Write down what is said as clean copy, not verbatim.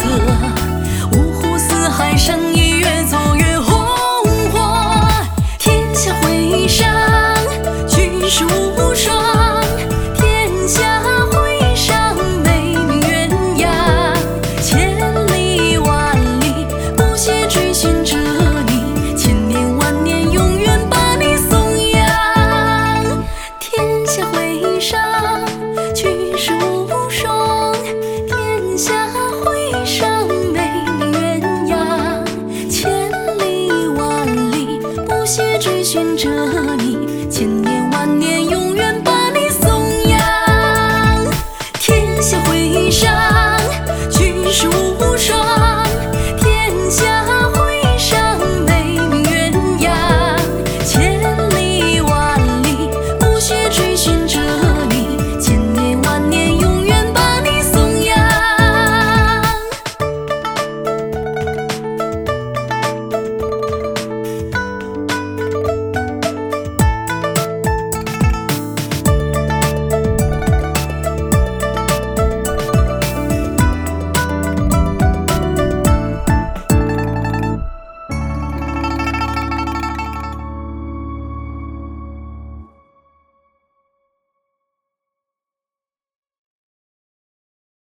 河，五湖四海生意越做越红火，天下会上举世无双，天下会上美名远扬，千里万里不懈追寻着你，千年万年永远把你颂扬，天下会上举世无双，天下会上美名远扬，千里万里不懈追寻着你。